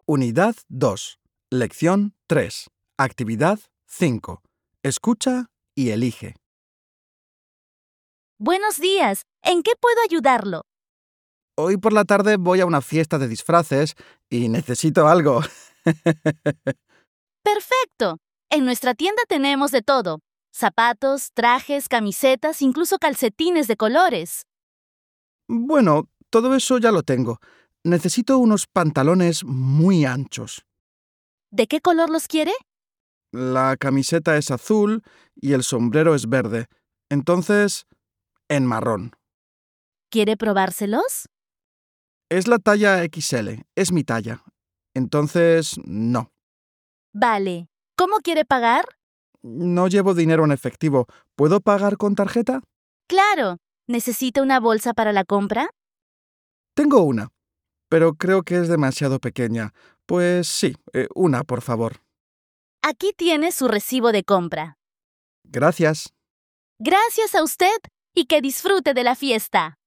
Unidad 2. Lección 3. Actividad 5. Escucha y elige. Buenos días. ¿En qué puedo ayudarlo? Hoy por la tarde voy a una fiesta de disfraces y necesito algo. Perfecto. En nuestra tienda tenemos de todo. Zapatos, trajes, camisetas, incluso calcetines de colores. Bueno, todo eso ya lo tengo. Necesito unos pantalones muy anchos. ¿De qué color los quiere? La camiseta es azul y el sombrero es verde. Entonces, en marrón. ¿Quiere probárselos? Es la talla XL, es mi talla. Entonces, no. Vale. ¿Cómo quiere pagar? No llevo dinero en efectivo. ¿Puedo pagar con tarjeta? Claro. ¿Necesita una bolsa para la compra? Tengo una, pero creo que es demasiado pequeña. Pues sí, una, por favor. Aquí tiene su recibo de compra. Gracias. Gracias a usted y que disfrute de la fiesta.